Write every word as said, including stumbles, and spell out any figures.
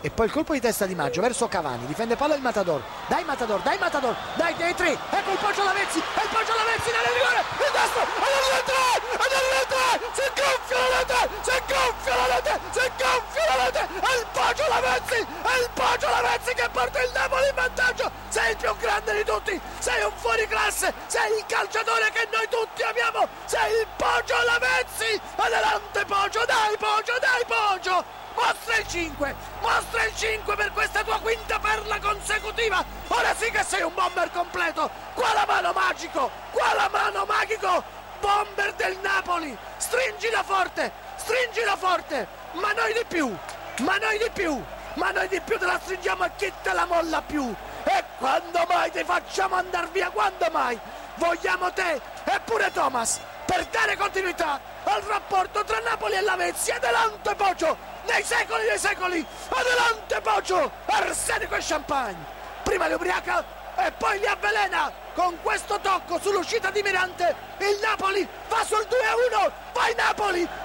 E poi il colpo di testa di Maggio verso Cavani, difende palla il Matador, dai Matador, dai Matador, dai dei tre, ecco il Poggio Lavezzi, e il Poggio Lavezzi nel rigore, il destro, ed arriva il tre, ed arriva il tre, si gonfia la rete, si gonfia la rete, si gonfia la rete, e il Poggio Lavezzi, e il Poggio Lavezzi che porta il Napoli in vantaggio, sei il più grande di tutti, sei un fuoriclasse, sei il calciatore che noi tutti amiamo, sei il Poggio Lavezzi, adelante Poggio, dai Poggio, dai Poggio! Mostra il cinque, mostra il cinque per questa tua quinta perla consecutiva. Ora sì che sei un bomber completo. Qua la mano magico, qua la mano magico. Bomber del Napoli, stringila forte, stringila forte. Ma noi di più, ma noi di più, ma noi di più te la stringiamo e chi te la molla più. E quando mai ti facciamo andare via, quando mai? Vogliamo te e pure Thomas per dare continuità al rapporto tra Napoli e Lavezzi. Adelante Poggio, nei secoli dei secoli, adelante Poggio, arsenico e champagne, prima li ubriaca e poi li avvelena. Con questo tocco sull'uscita di Mirante il Napoli va sul due a uno, vai Napoli!